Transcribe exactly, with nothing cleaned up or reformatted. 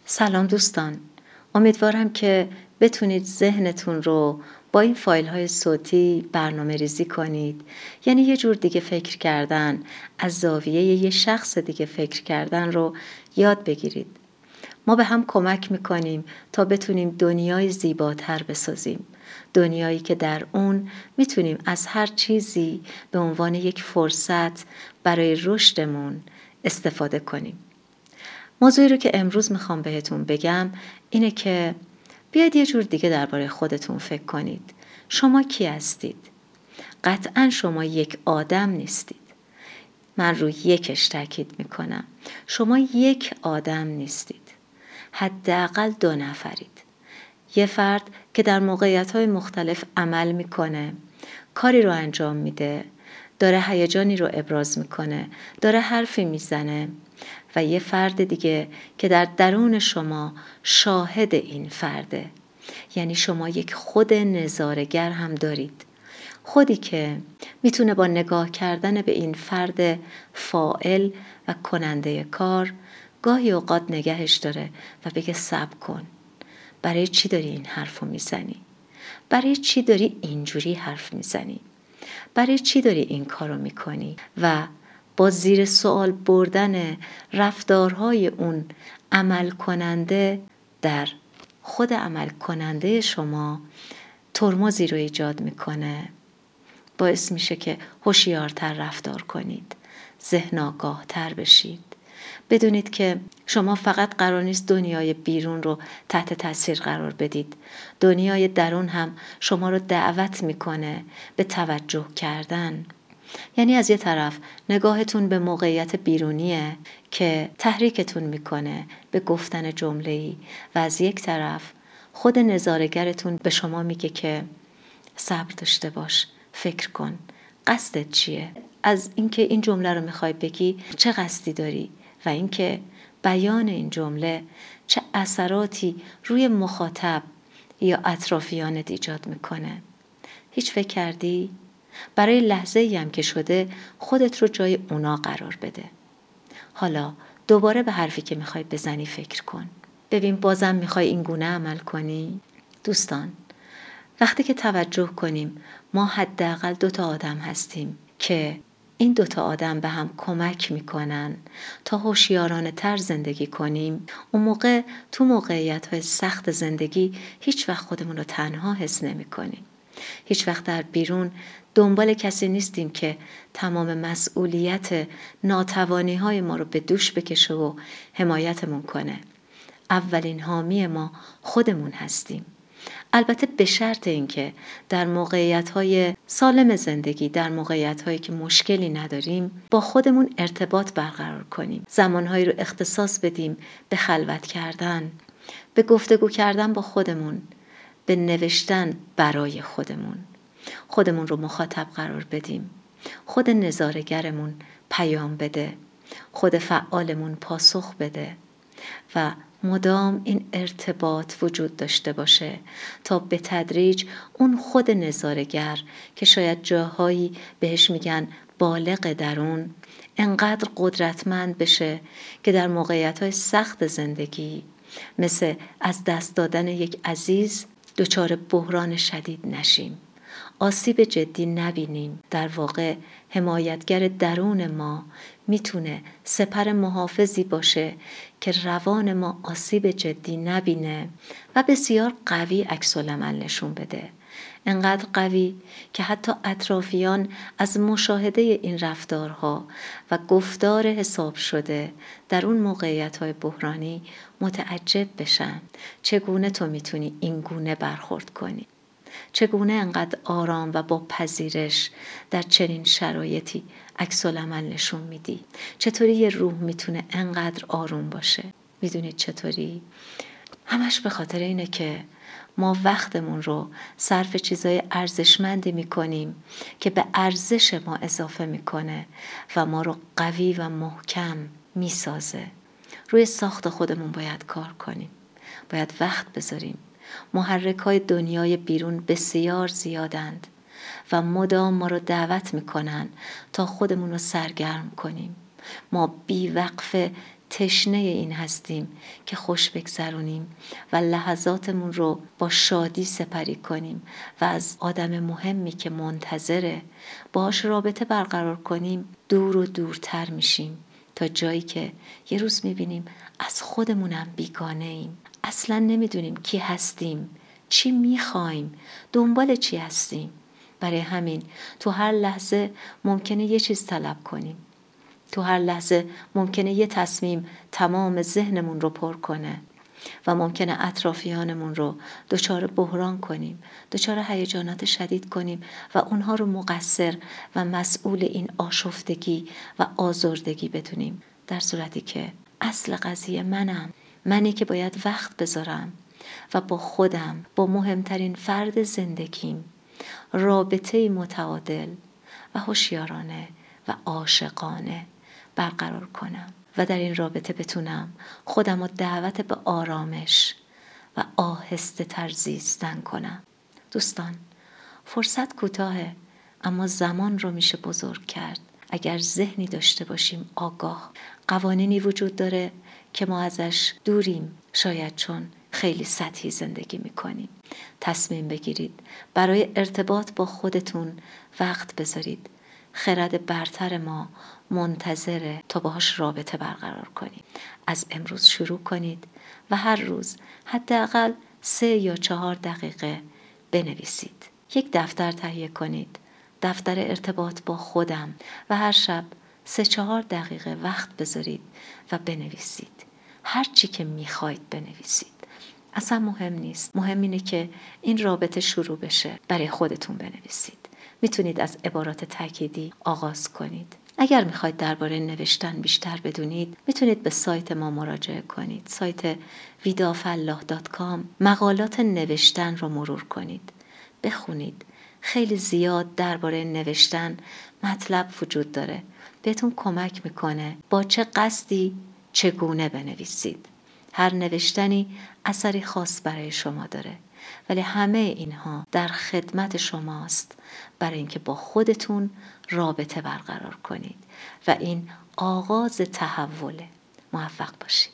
سلام دوستان، امیدوارم که بتونید ذهنتون رو با این فایل های صوتی برنامه ریزی کنید. یعنی یه جور دیگه فکر کردن، از زاویه یه شخص دیگه فکر کردن رو یاد بگیرید. ما به هم کمک میکنیم تا بتونیم دنیای زیباتر بسازیم. دنیایی که در اون میتونیم از هر چیزی به عنوان یک فرصت برای رشدمون استفاده کنیم. موضوعی رو که امروز میخوام بهتون بگم اینه که بیاید یه جور دیگه درباره خودتون فکر کنید. شما کی هستید؟ قطعاً شما یک آدم نیستید. من روی یکش تاکید میکنم. شما یک آدم نیستید. حداقل دو نفرید. یه فرد که در موقعیت‌های مختلف عمل میکنه، کاری رو انجام میده، داره هیجانی رو ابراز میکنه، داره حرفی میزنه، و یه فرد دیگه که در درون شما شاهد این فرده. یعنی شما یک خود نظاره‌گر هم دارید. خودی که میتونه با نگاه کردن به این فرد فاعل و کننده کار گاهی اوقات نگهش داره و بگه صبر کن. برای چی داری این حرفو میزنی؟ برای چی داری اینجوری حرف میزنی؟ برای چی داری این کارو میکنی؟ و با زیر سوال بردن رفتارهای اون عمل کننده در خود عمل کننده شما ترمزی رو ایجاد میکنه. باعث میشه که هوشیارتر رفتار کنید، ذهن آگاهتر بشید. بدونید که شما فقط قرار نیست دنیای بیرون رو تحت تاثیر قرار بدید. دنیای درون هم شما رو دعوت میکنه به توجه کردن. یعنی از یه طرف نگاهتون به موقعیت بیرونیه که تحریکتون میکنه به گفتن جمله‌ای، و از یک طرف خود نظاره‌گرتون به شما میگه که صبر داشته باش، فکر کن، قصدت چیه؟ از اینکه این جمله رو میخوای بگی چه قصدی داری؟ و اینکه بیان این جمله چه اثراتی روی مخاطب یا اطرافیانت ایجاد میکنه. هیچ فکر کردی؟ برای لحظه ای هم که شده خودت رو جای اونا قرار بده. حالا دوباره به حرفی که میخوای بزنی فکر کن. ببین بازم میخوای این گونه عمل کنی؟ دوستان، وقتی که توجه کنیم ما حداقل دو تا آدم هستیم که این دو تا آدم به هم کمک میکنن تا هوشیارانه تر زندگی کنیم، اون موقع تو موقعیت‌های سخت زندگی هیچ وقت خودمون رو تنها حس نمی‌کنیم. هیچ وقت در بیرون دنبال کسی نیستیم که تمام مسئولیت ناتوانی‌های ما رو به دوش بکشه و حمایتمون کنه. اولین حامی ما خودمون هستیم. البته به شرط اینکه در موقعیت‌های سالم زندگی، در موقعیت‌هایی که مشکلی نداریم، با خودمون ارتباط برقرار کنیم. زمانهایی رو اختصاص بدیم به خلوت کردن، به گفتگو کردن با خودمون، به نوشتن برای خودمون. خودمون رو مخاطب قرار بدیم. خود نظاره‌گرمون پیام بده. خود فعالمون پاسخ بده. و مدام این ارتباط وجود داشته باشه تا به تدریج اون خود نظاره‌گر که شاید جاهایی بهش میگن بالغ درون انقدر قدرتمند بشه که در موقعیت‌های سخت زندگی مثل از دست دادن یک عزیز دچار بحران شدید نشیم، آسیب جدی نبینیم. در واقع حمایتگر درون ما میتونه سپر محافظی باشه که روان ما آسیب جدی نبینه و بسیار قوی عکس‌العمل نشون بده. انقدر قوی که حتی اطرافیان از مشاهده این رفتارها و گفتار حساب شده در اون موقعیت‌های بحرانی متعجب بشن. چگونه تو میتونی این گونه برخورد کنی؟ چگونه انقدر آرام و با پذیرش در چنین شرایطی عکس‌العمل نشون میدی؟ چطوری یه روح میتونه انقدر آروم باشه؟ میدونید چطوری؟ همش به خاطر اینه که ما وقتمون رو صرف چیزای ارزشمندی میکنیم که به ارزش ما اضافه میکنه و ما رو قوی و محکم میسازه. روی ساخت خودمون باید کار کنیم. باید وقت بذاریم. محرک‌های دنیای بیرون بسیار زیادند و مدام ما رو دعوت میکنن تا خودمون رو سرگرم کنیم. ما بی وقفه تشنه این هستیم که خوش بگذرونیم و لحظاتمون رو با شادی سپری کنیم و از آدم مهمی که منتظره باهاش رابطه برقرار کنیم دور و دورتر میشیم، تا جایی که یه روز میبینیم از خودمونم بیگانه ایم. اصلا نمیدونیم کی هستیم، چی میخوایم، دنبال چی هستیم. برای همین تو هر لحظه ممکنه یه چیز طلب کنیم. تو هر لحظه ممکنه یه تصمیم تمام ذهنمون رو پر کنه و ممکنه اطرافیانمون رو دچار بحران کنیم، دچار هیجانات شدید کنیم و اونها رو مقصر و مسئول این آشفتگی و آزردگی بدونیم، در صورتی که اصل قضیه منم، منی که باید وقت بذارم و با خودم، با مهمترین فرد زندگیم رابطه متعادل و هوشیارانه و عاشقانه برقرار کنم و در این رابطه بتونم خودم رو دعوت به آرامش و آهسته تر زیستن کنم. دوستان، فرصت کوتاهه، اما زمان رو میشه بزرگ کرد اگر ذهنی داشته باشیم آگاه. قوانینی وجود داره که ما ازش دوریم، شاید چون خیلی سطحی زندگی میکنیم. تصمیم بگیرید برای ارتباط با خودتون وقت بذارید. خرد برتر ما منتظره تا باهاش رابطه برقرار کنید. از امروز شروع کنید و هر روز حداقل سه یا چهار دقیقه بنویسید. یک دفتر تهیه کنید، دفتر ارتباط با خودم، و هر شب سه چهار دقیقه وقت بذارید و بنویسید. هر چی که میخواید بنویسید. اصلا مهم نیست. مهم اینه که این رابطه شروع بشه. برای خودتون بنویسید. میتونید از عبارات تأکیدی آغاز کنید. اگر میخواید درباره نوشتن بیشتر بدونید، میتونید به سایت ما مراجعه کنید. سایت ویدافلاح دات کام. مقالات نوشتن رو مرور کنید. بخونید. خیلی زیاد درباره نوشتن مطلب وجود داره. بهتون کمک میکنه با چه قصدی چگونه بنویسید. هر نوشتنی اثری خاص برای شما داره، ولی همه اینها در خدمت شماست برای اینکه با خودتون رابطه برقرار کنید و این آغاز تحوله. موفق باشید.